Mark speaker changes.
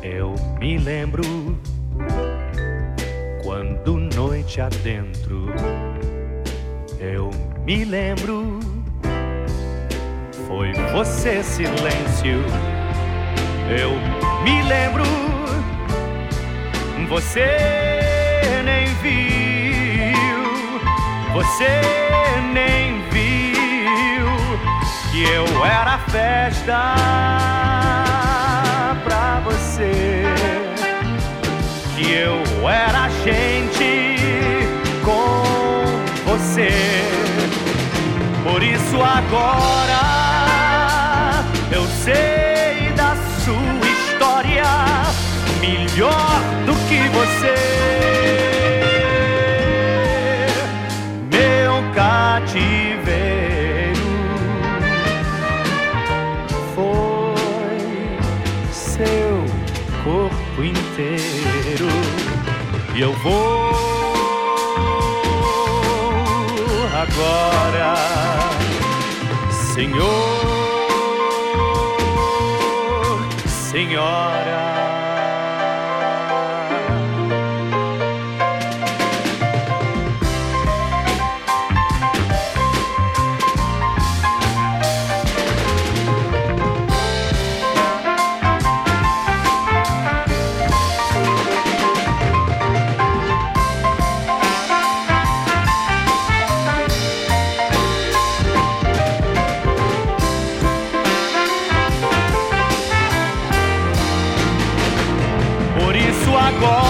Speaker 1: Eu me lembro quando noite adentro, eu me lembro, foi você silêncio. Eu me lembro, você nem viu, você nem viu que eu era festa pra você, que eu era gente com você. Por isso agora eu sei da sua história melhor do que você. Meu cativeiro foi seu corpo inteiro, e eu vou agora, Senhor, Senhora. Por isso agora